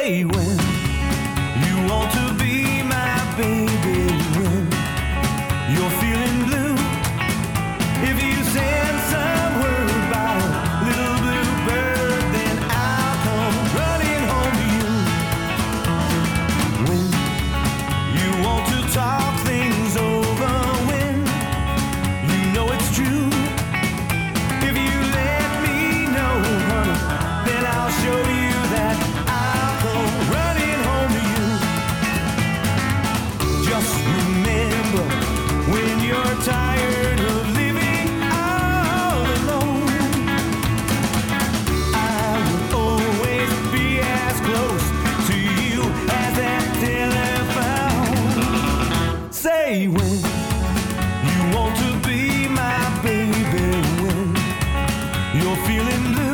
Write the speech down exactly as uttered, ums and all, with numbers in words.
Say when you want to be my baby, when you're feeling blue. If you send some word by a little blue bird, then I'll come running home to you. When you want to talk things over, when you know it's true. If you let me know, honey, then I'll show you that I'll come running home to you. Just remember, when you're tired of living all alone, I will always be as close to you as that telephone. Say when you want to be my baby, when you're feeling blue.